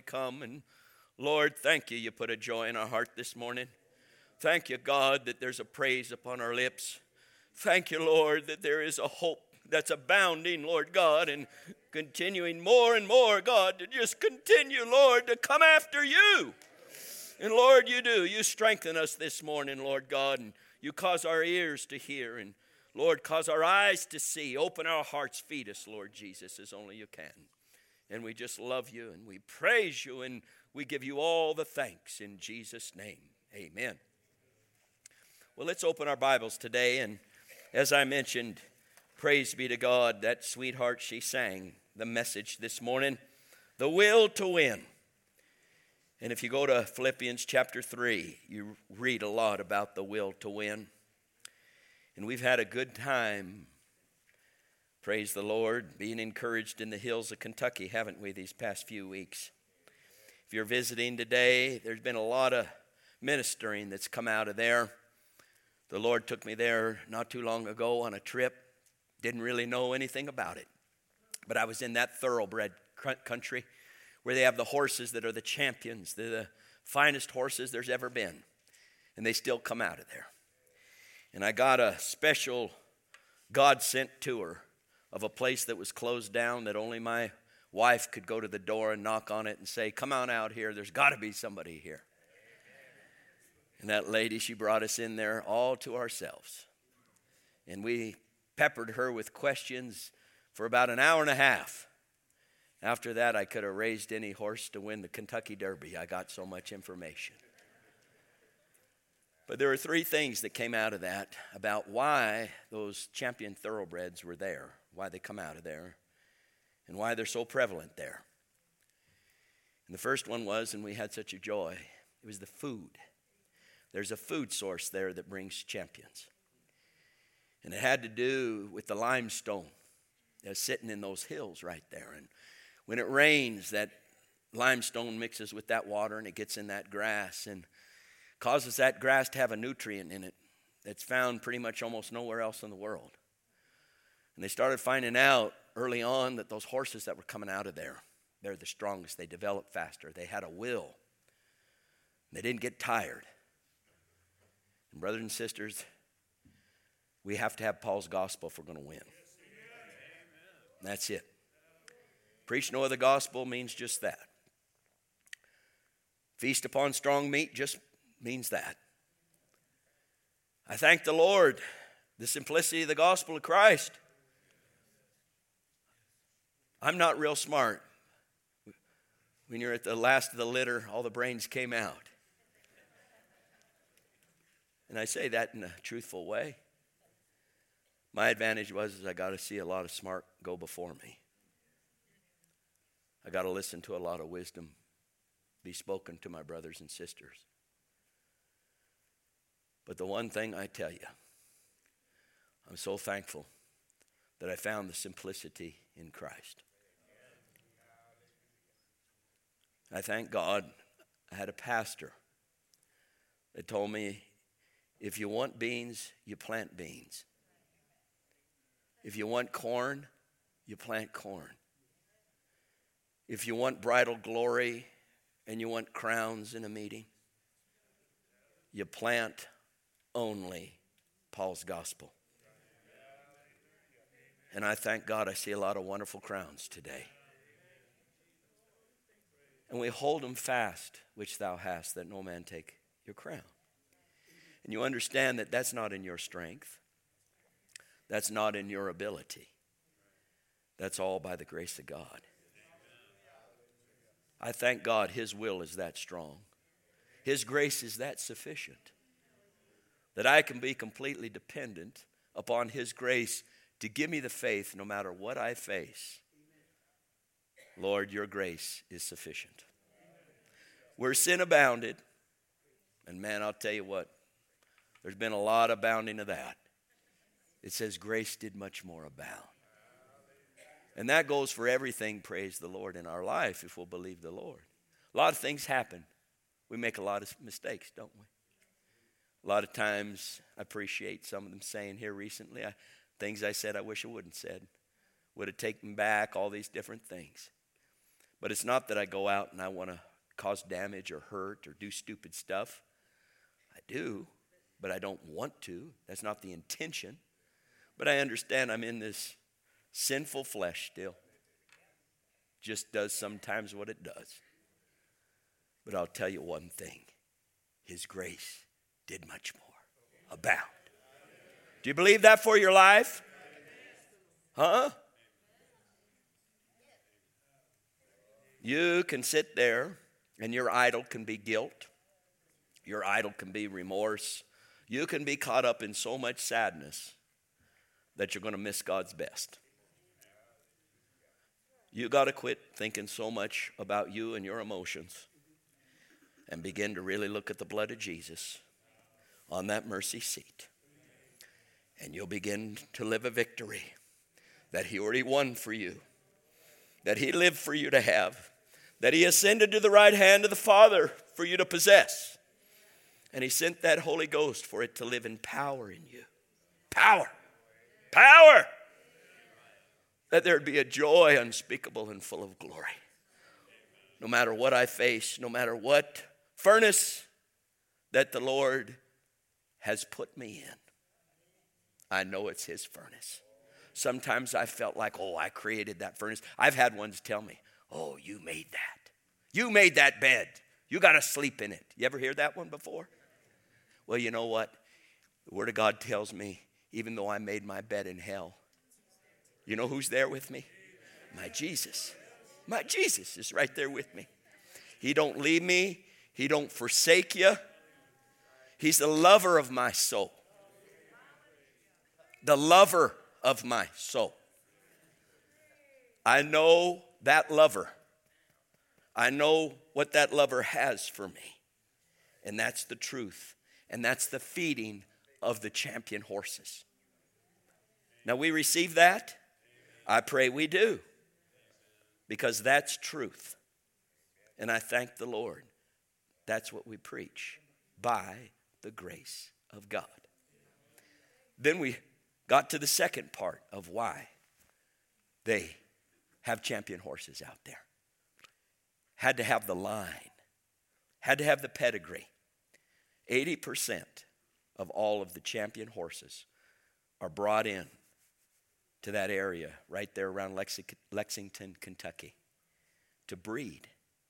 come. And Lord, thank you put a joy in our heart this morning. Thank you, God, that there's a praise upon our lips. Thank you, Lord, that there is a hope that's abounding, Lord God, and continuing more and more, God, to just continue, Lord, to come after you. And Lord, you do. You strengthen us this morning, Lord God, and you cause our ears to hear, and Lord, cause our eyes to see. Open our hearts, feed us, Lord Jesus, as only you can. And we just love you, and we praise you, and we give you all the thanks in Jesus' name. Amen. Well, let's open our Bibles today, and as I mentioned, praise be to God, that sweetheart, she sang the message this morning, the will to win. And if you go to Philippians chapter 3, you read a lot about the will to win. And we've had a good time, praise the Lord, being encouraged in the hills of Kentucky, haven't we, these past few weeks? If you're visiting today, there's been a lot of ministering that's come out of there. The Lord took me there not too long ago on a trip. Didn't really know anything about it. But I was in that thoroughbred country where they have the horses that are the champions. They're the finest horses there's ever been. And they still come out of there. And I got a special God-sent tour of a place that was closed down that only my wife could go to the door and knock on it and say, come on out here. There's got to be somebody here. And that lady, she brought us in there all to ourselves. And we peppered her with questions for about an hour and a half. After that, I could have raised any horse to win the Kentucky Derby. I got so much information. But there were three things that came out of that about why those champion thoroughbreds were there, why they come out of there, and why they're so prevalent there. And the first one was, and we had such a joy, it was the food. There's a food source there that brings champions. And it had to do with the limestone that's sitting in those hills right there. And when it rains, that limestone mixes with that water and it gets in that grass and causes that grass to have a nutrient in it that's found pretty much almost nowhere else in the world. And they started finding out early on that those horses that were coming out of there, they're the strongest. They developed faster. They had a will. They didn't get tired. And brothers and sisters, we have to have Paul's gospel if we're going to win. That's it. Preach no other gospel means just that. Feast upon strong meat just means that. I thank the Lord, the simplicity of the gospel of Christ. I'm not real smart. When you're at the last of the litter, all the brains came out. And I say that in a truthful way. My advantage was I got to see a lot of smart go before me. I got to listen to a lot of wisdom be spoken to my brothers and sisters. But the one thing I tell you, I'm so thankful that I found the simplicity in Christ. I thank God I had a pastor that told me, if you want beans, you plant beans. If you want corn, you plant corn. If you want bridal glory and you want crowns in a meeting, you plant only Paul's gospel. And I thank God I see a lot of wonderful crowns today. And we hold them fast, which thou hast, that no man take your crown. And you understand that that's not in your strength. That's not in your ability. That's all by the grace of God. I thank God his will is that strong. His grace is that sufficient. That I can be completely dependent upon his grace to give me the faith no matter what I face. Lord, your grace is sufficient. Where sin abounded, and man, I'll tell you what, there's been a lot of abounding of that. It says grace did much more abound. And that goes for everything, praise the Lord, in our life if we'll believe the Lord. A lot of things happen. We make a lot of mistakes, don't we? A lot of times, I appreciate some of them saying here recently, things I said I wish I wouldn't said. Would have taken back, all these different things. But it's not that I go out and I want to cause damage or hurt or do stupid stuff. I do, but I don't want to. That's not the intention. But I understand I'm in this sinful flesh still. Just does sometimes what it does. But I'll tell you one thing. His grace did much more. Abound. Do you believe that for your life? Huh? You can sit there and your idol can be guilt. Your idol can be remorse. You can be caught up in so much sadness that you're going to miss God's best. You got to quit thinking so much about you and your emotions and begin to really look at the blood of Jesus on that mercy seat. And you'll begin to live a victory that he already won for you, that he lived for you to have, that he ascended to the right hand of the Father for you to possess. And he sent that Holy Ghost for it to live in power in you. Power. Power. That there'd be a joy unspeakable and full of glory. No matter what I face, no matter what furnace that the Lord has put me in, I know it's his furnace. Sometimes I felt like, oh, I created that furnace. I've had ones tell me, oh, you made that. You made that bed. You got to sleep in it. You ever hear that one before? Well, you know what? The Word of God tells me, even though I made my bed in hell, you know who's there with me? My Jesus. My Jesus is right there with me. He don't leave me. He don't forsake you. He's the lover of my soul. The lover of my soul. I know that lover. I know what that lover has for me. And that's the truth. And that's the feeding of the champion horses. Now we receive that? I pray we do. Because that's truth. And I thank the Lord. That's what we preach. By the grace of God. Then we got to the second part of why they have champion horses out there. Had to have the line. Had to have the pedigree. 80% of all of the champion horses are brought in to that area right there around Lexington, Kentucky to breed.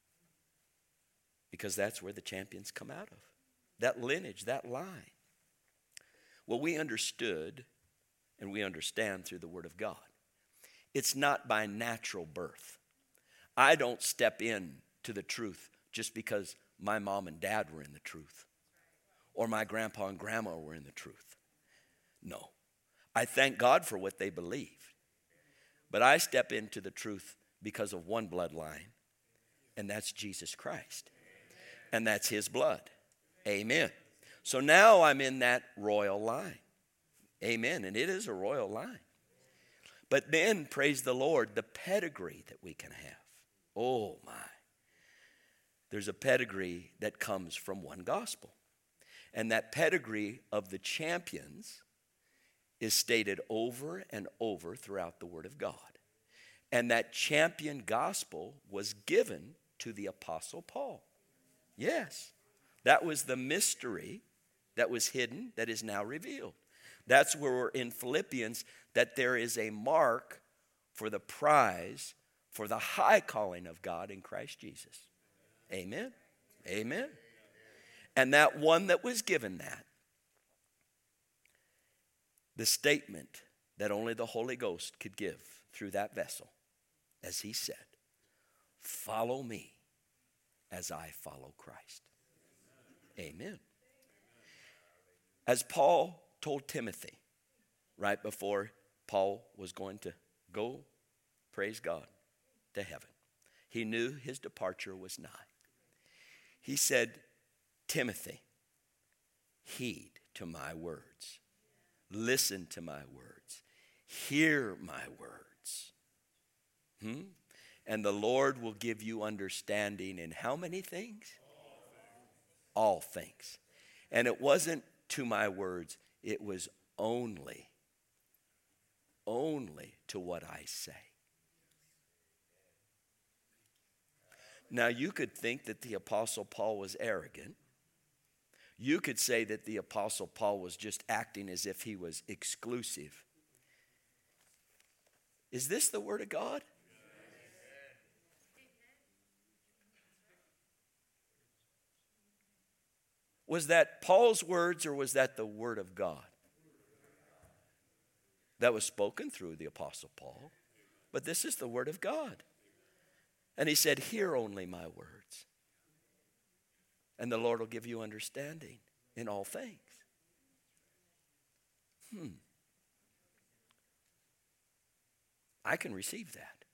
Because that's where the champions come out of. That lineage, that line. Well, we understood and we understand through the Word of God. It's not by natural birth. I don't step in to the truth just because my mom and dad were in the truth. Or my grandpa and grandma were in the truth. No. I thank God for what they believed. But I step into the truth because of one bloodline. And that's Jesus Christ. And that's his blood. Amen. So now I'm in that royal line. Amen. And it is a royal line. But then, praise the Lord, the pedigree that we can have. Oh my. There's a pedigree that comes from one gospel. And that pedigree of the champions is stated over and over throughout the Word of God. And that champion gospel was given to the Apostle Paul. Yes. That was the mystery that was hidden that is now revealed. That's where we're in Philippians, that there is a mark for the prize for the high calling of God in Christ Jesus. Amen. Amen. And that one that was given that, the statement that only the Holy Ghost could give through that vessel, as he said, follow me as I follow Christ. Amen. As Paul told Timothy right before Paul was going to go, praise God, to heaven. He knew his departure was nigh. He said, Timothy, heed to my words. Listen to my words. Hear my words. And the Lord will give you understanding in how many things? All things. And it wasn't to my words. It was only to what I say. Now, you could think that the Apostle Paul was arrogant. You could say that the Apostle Paul was just acting as if he was exclusive. Is this the Word of God? Was that Paul's words, or was that the Word of God? That was spoken through the Apostle Paul. But this is the Word of God. And he said, hear only my words, and the Lord will give you understanding in all things. I can receive that.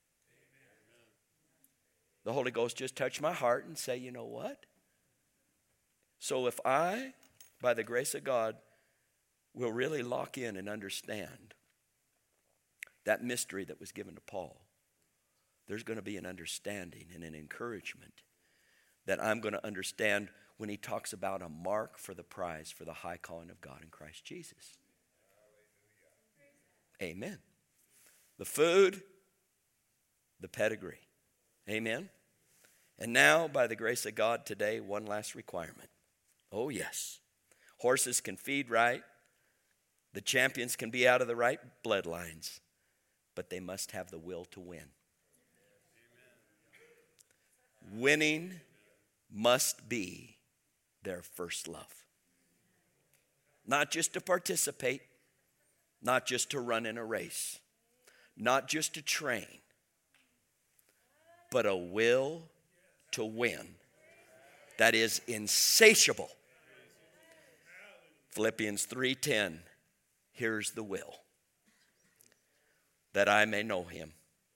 The Holy Ghost just touched my heart and say, you know what? So if I, by the grace of God, will really lock in and understand that mystery that was given to Paul, there's going to be an understanding and an encouragement that I'm going to understand when he talks about a mark for the prize for the high calling of God in Christ Jesus. Amen. The food, the pedigree. Amen. And now, by the grace of God today, one last requirement. Oh, yes. Horses can feed right. The champions can be out of the right bloodlines. But they must have the will to win. Winning must be their first love. Not just to participate, not just to run in a race, not just to train, but a will to win that is insatiable. Philippians 3:10, here's the will, that I may know him.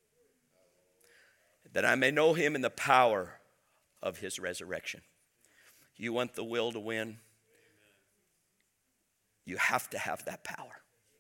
That I may know him in the power of his resurrection. You want the will to win? You have to have that power.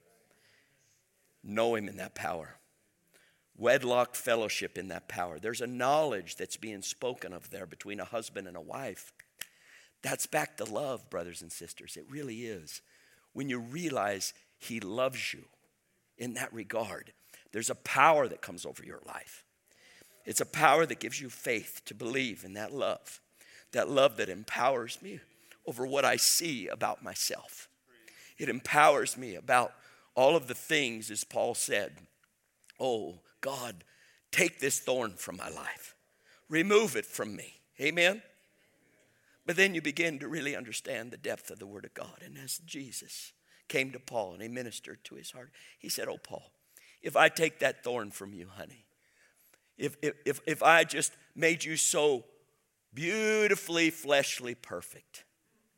Know him in that power. Wedlock fellowship in that power. There's a knowledge that's being spoken of there between a husband and a wife. That's back to love, brothers and sisters. It really is. When you realize he loves you in that regard, there's a power that comes over your life. It's a power that gives you faith to believe in that love that empowers me over what I see about myself. It empowers me about all of the things, as Paul said, oh, God, take this thorn from my life. Remove it from me. Amen? But then you begin to really understand the depth of the Word of God. And as Jesus came to Paul and he ministered to his heart, he said, oh, Paul, if I take that thorn from you, honey, if I just made you so beautifully, fleshly perfect,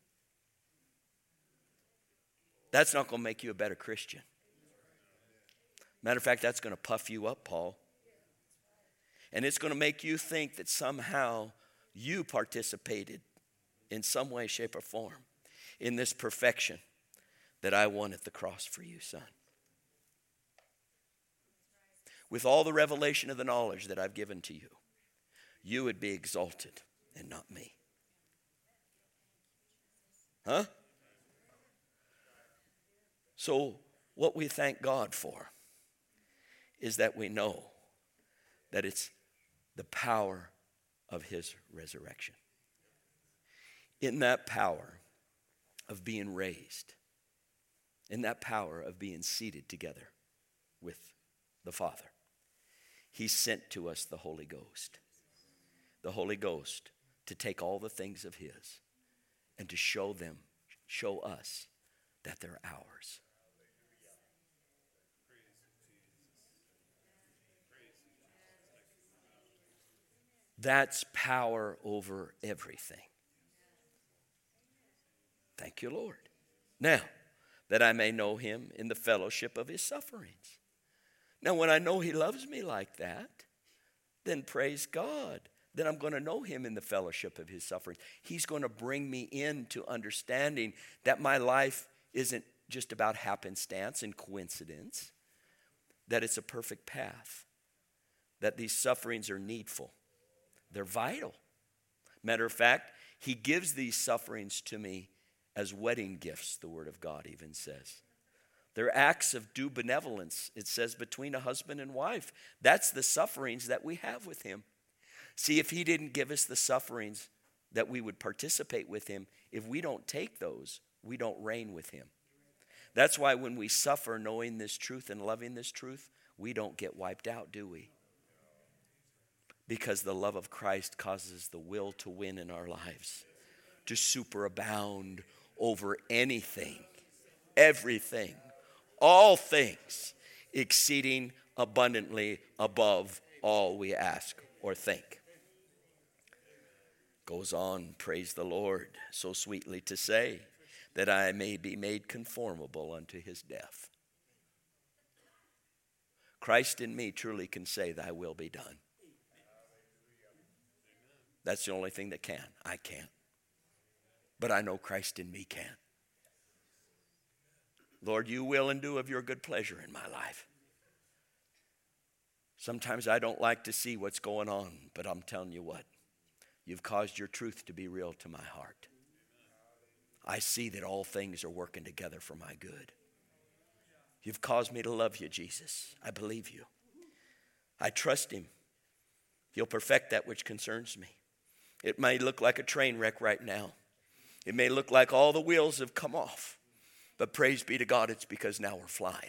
that's not going to make you a better Christian. Matter of fact, that's going to puff you up, Paul. And it's going to make you think that somehow you participated in some way, shape, or form in this perfection that I won at the cross for you, son. With all the revelation of the knowledge that I've given to you, you would be exalted and not me. Huh? So what we thank God for is that we know that it's the power of his resurrection. In that power of being raised, in that power of being seated together with the Father, he sent to us the Holy Ghost. The Holy Ghost to take all the things of his and to show us that they're ours. That's power over everything. Thank you, Lord. Now, that I may know him in the fellowship of his sufferings. Now, when I know he loves me like that, then praise God. Then I'm going to know him in the fellowship of his sufferings. He's going to bring me into understanding that my life isn't just about happenstance and coincidence, that it's a perfect path, that these sufferings are needful. They're vital. Matter of fact, he gives these sufferings to me as wedding gifts, the Word of God even says. They're acts of due benevolence, it says, between a husband and wife. That's the sufferings that we have with him. See, if he didn't give us the sufferings that we would participate with him, if we don't take those, we don't reign with him. That's why when we suffer knowing this truth and loving this truth, we don't get wiped out, do we? Because the love of Christ causes the will to win in our lives, to superabound over anything, everything, all things, exceeding abundantly above all we ask or think. Goes on, praise the Lord, so sweetly to say, that I may be made conformable unto his death. Christ in me truly can say, thy will be done. That's the only thing that can. I can't. But I know Christ in me can. Lord, you will and do of your good pleasure in my life. Sometimes I don't like to see what's going on, but I'm telling you what, you've caused your truth to be real to my heart. I see that all things are working together for my good. You've caused me to love you, Jesus. I believe you. I trust him. He'll perfect that which concerns me. It may look like a train wreck right now. It may look like all the wheels have come off. But praise be to God, it's because now we're flying.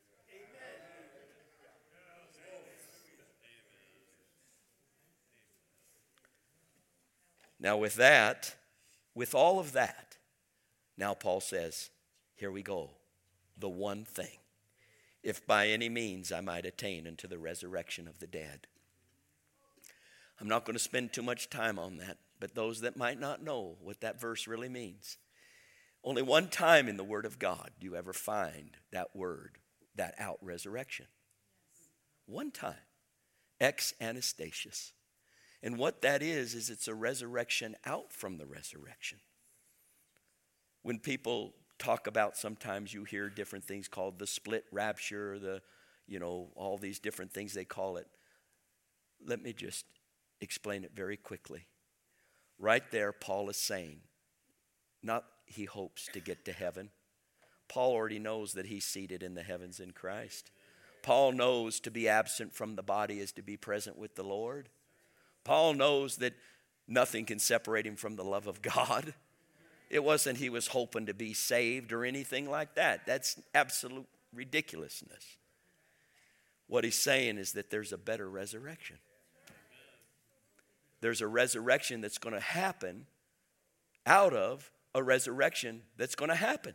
Now with all of that, now Paul says, here we go, the one thing. If by any means I might attain unto the resurrection of the dead. I'm not going to spend too much time on that, but those that might not know what that verse really means, only one time in the Word of God do you ever find that word, that out resurrection. One time, ex anastasius. And what that is it's a resurrection out from the resurrection. When people talk about, sometimes you hear different things called the split rapture, all these different things they call it. Let me just explain it very quickly. Right there, Paul is saying, not he hopes to get to heaven. Paul already knows that he's seated in the heavens in Christ. Paul knows to be absent from the body is to be present with the Lord. Paul knows that nothing can separate him from the love of God. It wasn't he was hoping to be saved or anything like that. That's absolute ridiculousness. What he's saying is that there's a better resurrection. There's a resurrection that's going to happen out of a resurrection that's going to happen.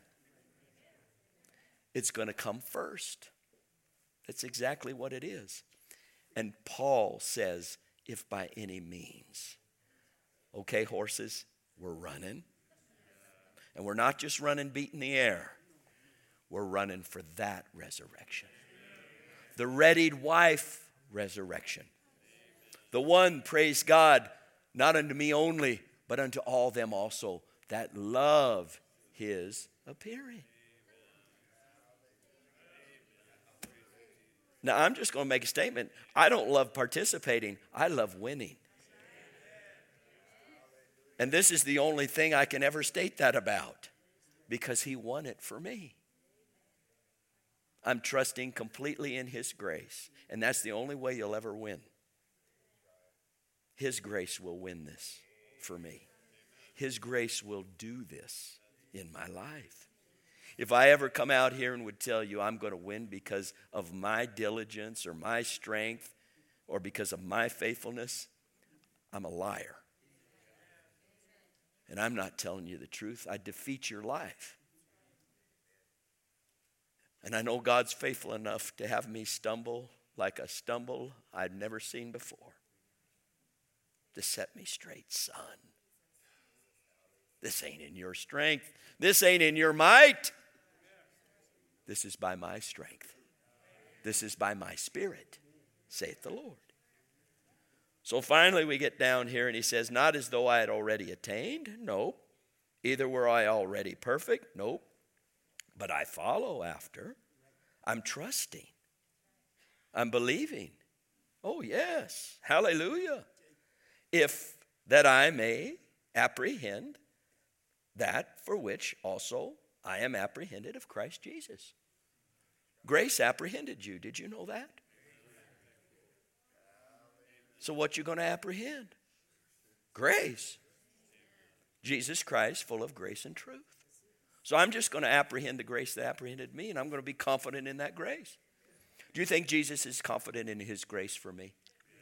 It's going to come first. That's exactly what it is. And Paul says, if by any means. Okay, horses, we're running. And we're not just running beating the air. We're running for that resurrection. The readied wife resurrection. The one, praise God, not unto me only, but unto all them also that love his appearing. Now, I'm just going to make a statement. I don't love participating. I love winning. And this is the only thing I can ever state that about, because he won it for me. I'm trusting completely in his grace, and that's the only way you'll ever win. His grace will win this for me. His grace will do this in my life. If I ever come out here and would tell you I'm going to win because of my diligence or my strength or because of my faithfulness, I'm a liar. And I'm not telling you the truth. I defeat your life. And I know God's faithful enough to have me stumble like a stumble I've never seen before. To set me straight, son. This ain't in your strength. This ain't in your might. This is by my strength. This is by my spirit, saith the Lord. So finally we get down here and he says, not as though I had already attained. Nope. Either were I already perfect. Nope. But I follow after. I'm trusting. I'm believing. Oh yes. Hallelujah. If that I may apprehend that for which also I am apprehended of Christ Jesus. Grace apprehended you. Did you know that? So what you going to apprehend? Grace. Jesus Christ, full of grace and truth. So I'm just going to apprehend the grace that apprehended me, and I'm going to be confident in that grace. Do you think Jesus is confident in his grace for me?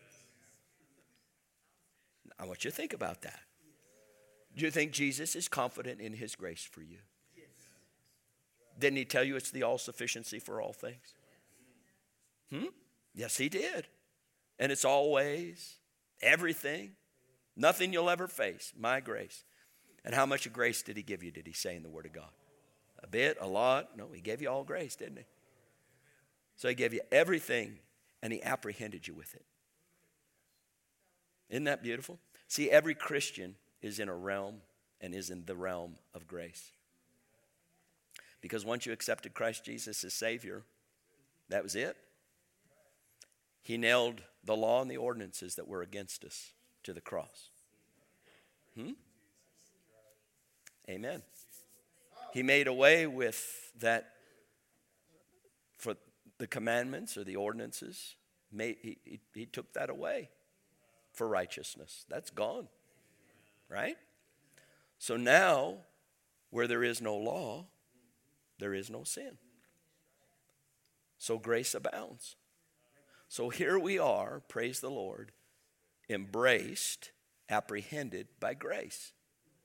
I want you to think about that. Do you think Jesus is confident in his grace for you? Didn't he tell you it's the all-sufficiency for all things? Yes, he did. And it's always, everything, nothing you'll ever face, my grace. And how much of grace did he give you, did he say in the Word of God? A bit, a lot? No, he gave you all grace, didn't he? So he gave you everything, and he apprehended you with it. Isn't that beautiful? See, every Christian is in a realm and is in the realm of grace. Because once you accepted Christ Jesus as Savior, that was it. He nailed the law and the ordinances that were against us to the cross. Amen. He made away with that, for the commandments or the ordinances. He took that away for righteousness. That's gone. Right? So now, where there is no law, there is no sin. So grace abounds. So here we are, praise the Lord, embraced, apprehended by grace.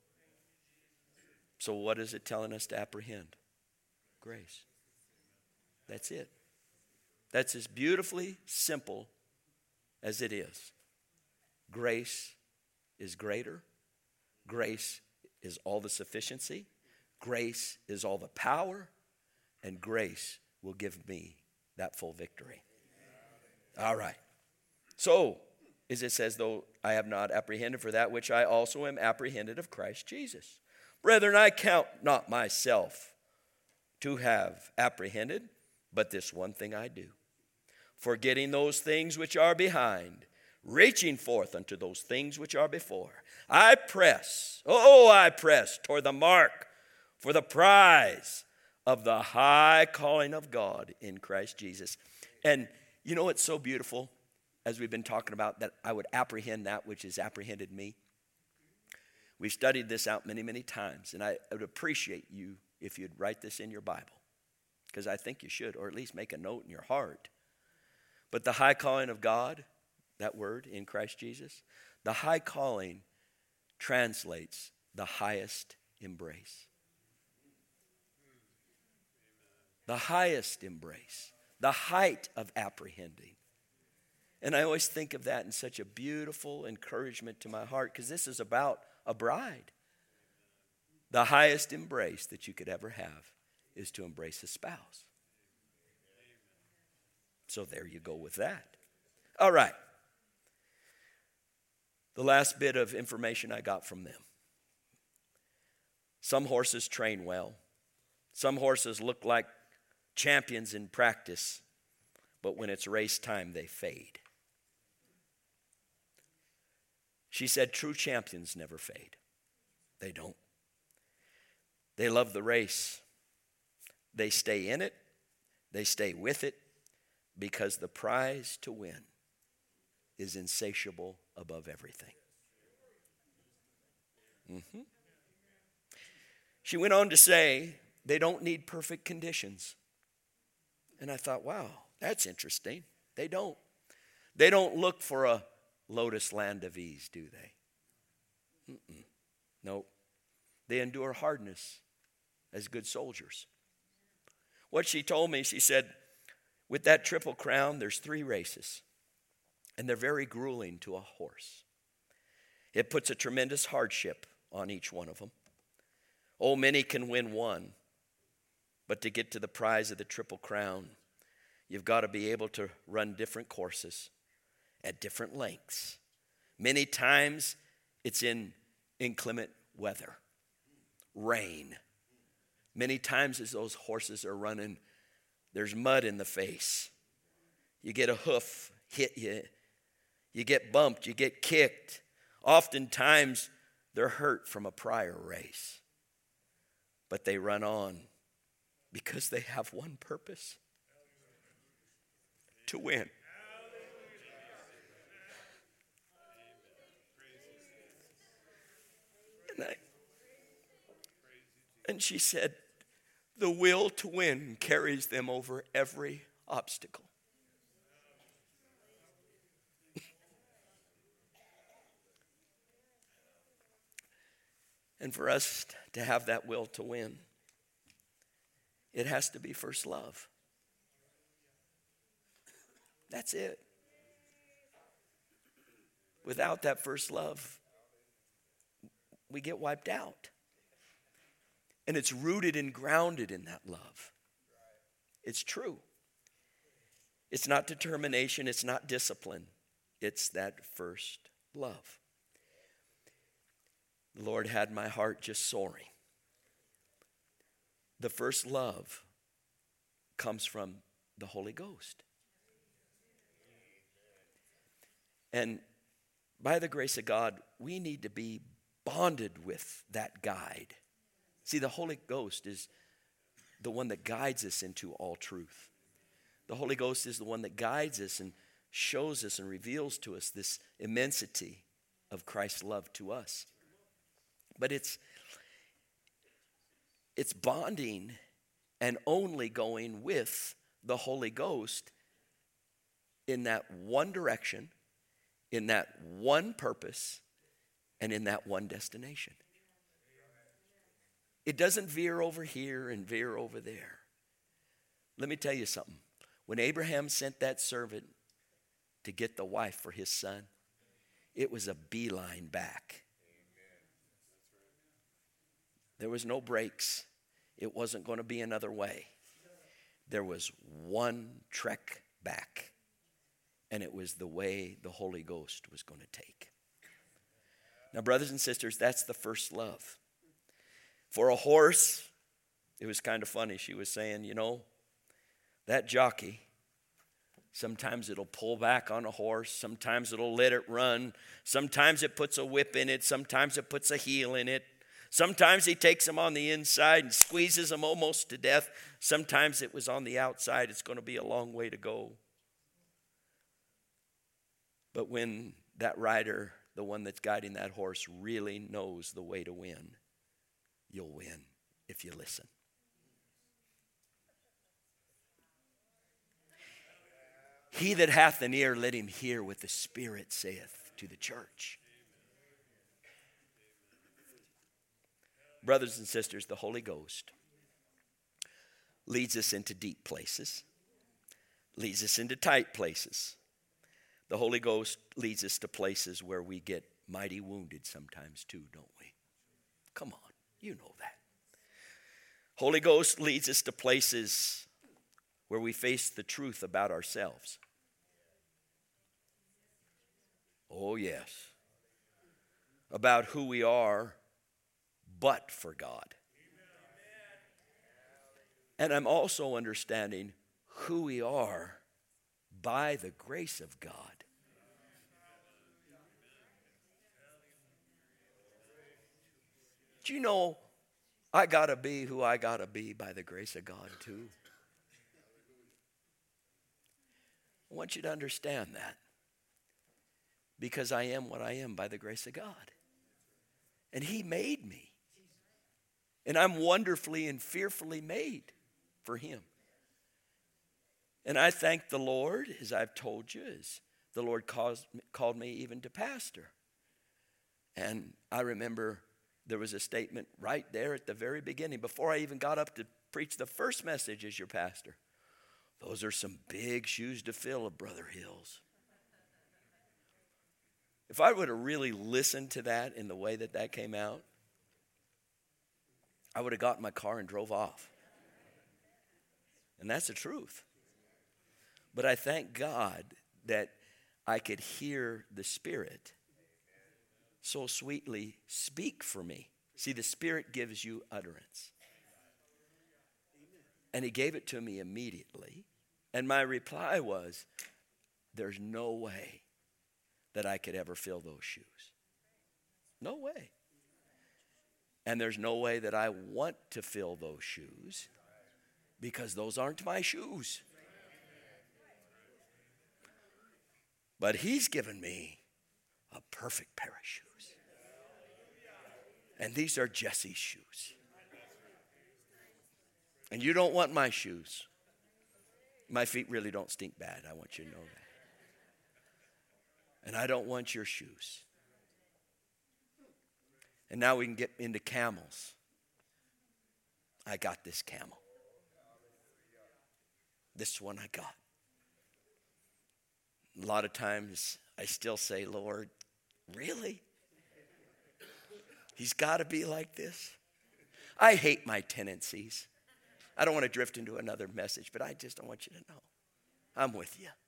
So what is it telling us to apprehend? Grace. That's it. That's as beautifully simple as it is. Grace is greater. Grace is all the sufficiency. Grace is all the power. And grace will give me that full victory. All right. So, as it says, though I have not apprehended for that which I also am apprehended of Christ Jesus. Brethren, I count not myself to have apprehended, but this one thing I do, forgetting those things which are behind, reaching forth unto those things which are before. I press toward the mark for the prize of the high calling of God in Christ Jesus. And you know what's so beautiful, as we've been talking about, that I would apprehend that which has apprehended me? We've studied this out many, many times, and I would appreciate you if you'd write this in your Bible, because I think you should, or at least make a note in your heart. But the high calling of God, that word in Christ Jesus, the high calling translates the highest embrace. The highest embrace. The height of apprehending. And I always think of that in such a beautiful encouragement to my heart, because this is about a bride. The highest embrace that you could ever have is to embrace a spouse. So there you go with that. All right. The last bit of information I got from them. Some horses train well. Some horses look like champions in practice, but when it's race time, they fade. She said true champions never fade. They don't. They love the race. They stay in it. They stay with it because the prize to win is insatiable above everything. She went on to say they don't need perfect conditions. And I thought, wow, that's interesting. They don't. They don't look for a lotus land of ease, do they? Nope. They endure hardness as good soldiers. What she told me, she said, with that Triple Crown, there's 3 races. And they're very grueling to a horse. It puts a tremendous hardship on each one of them. Oh, many can win one. But to get to the prize of the Triple Crown, you've got to be able to run different courses at different lengths. Many times it's in inclement weather, rain. Many times as those horses are running, there's mud in the face. You get a hoof hit you. You get bumped, you get kicked. Oftentimes they're hurt from a prior race. But they run on. Because they have one purpose: to win. And she said, the will to win carries them over every obstacle. And for us to have that will to win, it has to be first love. That's it. Without that first love, we get wiped out. And it's rooted and grounded in that love. It's true. It's not determination. It's not discipline. It's that first love. The Lord had my heart just soaring. The first love comes from the Holy Ghost. And by the grace of God, we need to be bonded with that guide. See, the Holy Ghost is the one that guides us into all truth. The Holy Ghost is the one that guides us and shows us and reveals to us this immensity of Christ's love to us. But it's bonding and only going with the Holy Ghost in that one direction, in that one purpose, and in that one destination. It doesn't veer over here and veer over there. Let me tell you something. When Abraham sent that servant to get the wife for his son, it was a beeline back. There was no breaks. It wasn't going to be another way. There was one trek back, and it was the way the Holy Ghost was going to take. Now, brothers and sisters, that's the first love. For a horse, it was kind of funny. She was saying, you know, that jockey, sometimes it'll pull back on a horse. Sometimes it'll let it run. Sometimes it puts a whip in it. Sometimes it puts a heel in it. Sometimes he takes him on the inside and squeezes him almost to death. Sometimes it was on the outside. It's going to be a long way to go. But when that rider, the one that's guiding that horse, really knows the way to win, you'll win if you listen. He that hath an ear, let him hear what the Spirit saith to the church. Brothers and sisters, the Holy Ghost leads us into deep places, leads us into tight places. The Holy Ghost leads us to places where we get mighty wounded sometimes too, don't we? Come on, you know that. Holy Ghost leads us to places where we face the truth about ourselves. Oh, yes. About who we are, but for God. And I'm also understanding who we are by the grace of God. Do you know I got to be who I got to be by the grace of God too? I want you to understand that. Because I am what I am by the grace of God. And He made me. And I'm wonderfully and fearfully made for Him. And I thank the Lord, as I've told you, as the Lord called me even to pastor. And I remember there was a statement right there at the very beginning, before I even got up to preach the first message as your pastor. Those are some big shoes to fill, Brother Hills. If I would have really listened to that in the way that that came out, I would have got in my car and drove off. And that's the truth. But I thank God that I could hear the Spirit so sweetly speak for me. See, the Spirit gives you utterance. And He gave it to me immediately. And my reply was, there's no way that I could ever fill those shoes. No way. And there's no way that I want to fill those shoes, because those aren't my shoes. But He's given me a perfect pair of shoes. And these are Jesse's shoes. And you don't want my shoes. My feet really don't stink bad. I want you to know that. And I don't want your shoes. And now we can get into camels. I got this camel. This one I got. A lot of times I still say, Lord, really? He's got to be like this? I hate my tendencies. I don't want to drift into another message, but I just don't want you to know. I'm with you.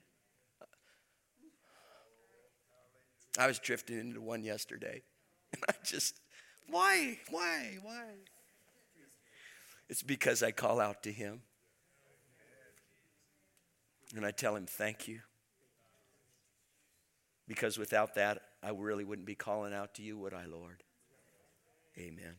I was drifting into one yesterday. And I just, why? It's because I call out to him. And I tell him, thank you. Because without that, I really wouldn't be calling out to you, would I, Lord? Amen.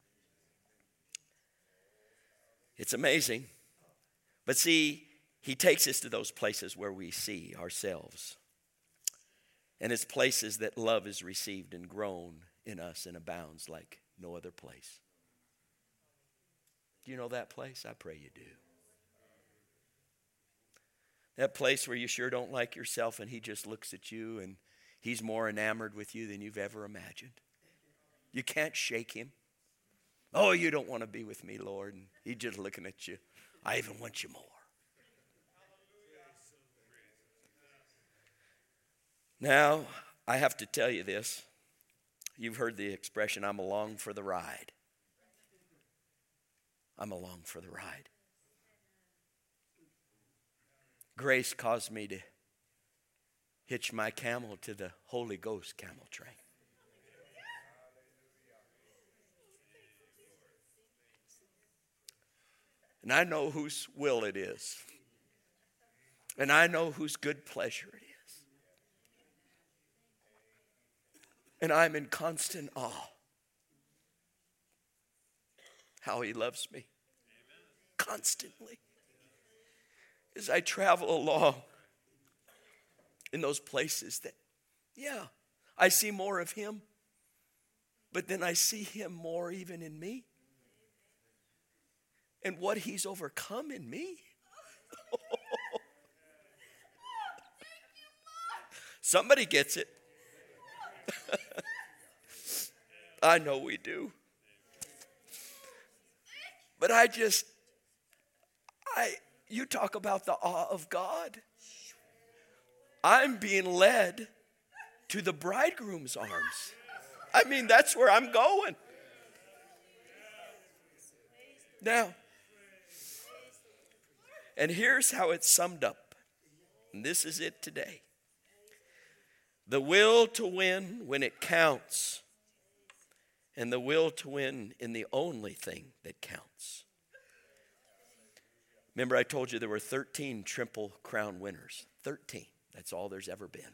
It's amazing. But see, he takes us to those places where we see ourselves. And it's places that love is received and grown in us and abounds like no other place. Do you know that place? I pray you do. That place where you sure don't like yourself and he just looks at you and he's more enamored with you than you've ever imagined. You can't shake him. Oh, you don't want to be with me, Lord. And he's just looking at you. I even want you more. Now, I have to tell you this. You've heard the expression, I'm along for the ride. I'm along for the ride. Grace caused me to hitch my camel to the Holy Ghost camel train. And I know whose will it is. And I know whose good pleasure it is. And I'm in constant awe how he loves me. Constantly. As I travel along in those places that, yeah, I see more of him, but then I see him more even in me. And what he's overcome in me. Somebody gets it. I know we do. But you talk about the awe of God. I'm being led to the bridegroom's arms. I mean, that's where I'm going. Now, and here's how it's summed up. And this is it today. The will to win when it counts, and the will to win in the only thing that counts. Remember I told you there were 13 Triple Crown winners. 13. That's all there's ever been.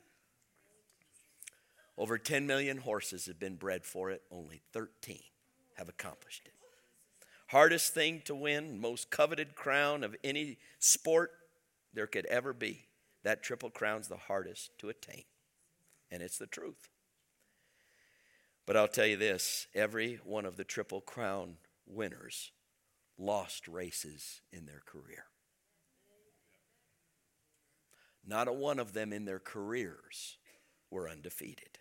Over 10 million horses have been bred for it. Only 13 have accomplished it. Hardest thing to win, most coveted crown of any sport there could ever be. That Triple Crown's the hardest to attain. And it's the truth. But I'll tell you this, every one of the Triple Crown winners lost races in their career. Not a one of them in their careers were undefeated.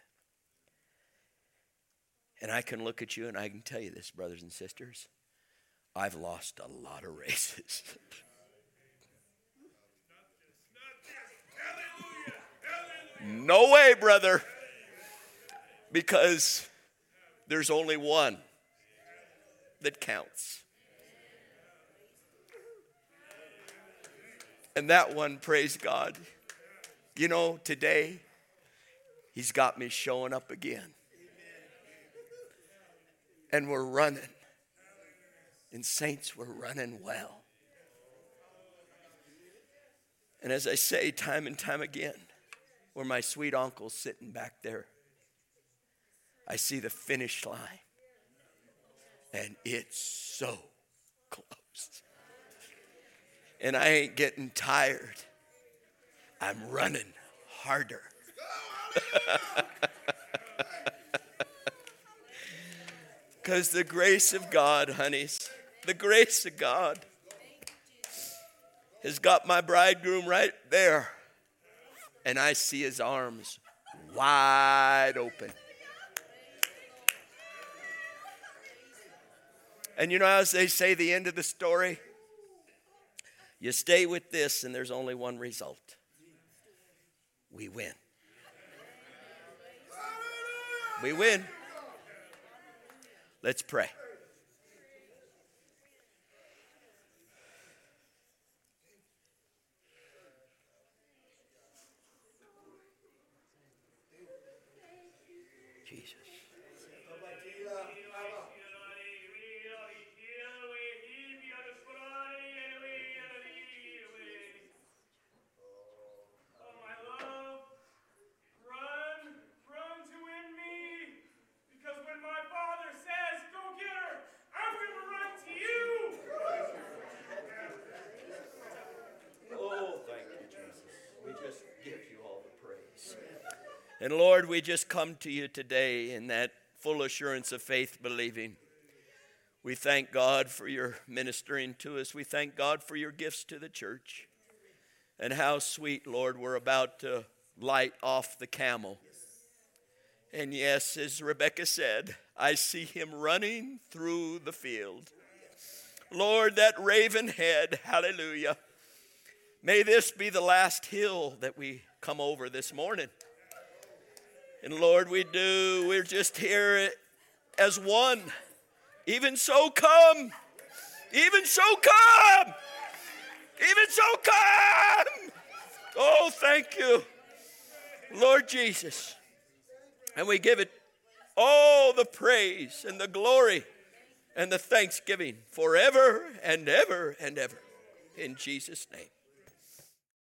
And I can look at you and I can tell you this, brothers and sisters. I've lost a lot of races. No way, brother. Because there's only one that counts. And that one, praise God. You know, today, he's got me showing up again. And we're running. And saints, we're running well. And as I say time and time again, where my sweet uncle's sitting back there, I see the finish line. And it's so close. And I ain't getting tired. I'm running harder. Because the grace of God, honeys, the grace of God has got my bridegroom right there. And I see his arms wide open. And you know, as they say, the end of the story, you stay with this and there's only one result. We win. We win. Let's pray. Jesus. And Lord, we just come to you today in that full assurance of faith believing. We thank God for your ministering to us. We thank God for your gifts to the church. And how sweet, Lord, we're about to light off the camel. And yes, as Rebecca said, I see him running through the field. Lord, that raven head, hallelujah. May this be the last hill that we come over this morning. And Lord, we're just here as one. Even so come. Even so come. Even so come. Oh, thank you, Lord Jesus. And we give it all the praise and the glory and the thanksgiving forever and ever and ever. In Jesus' name.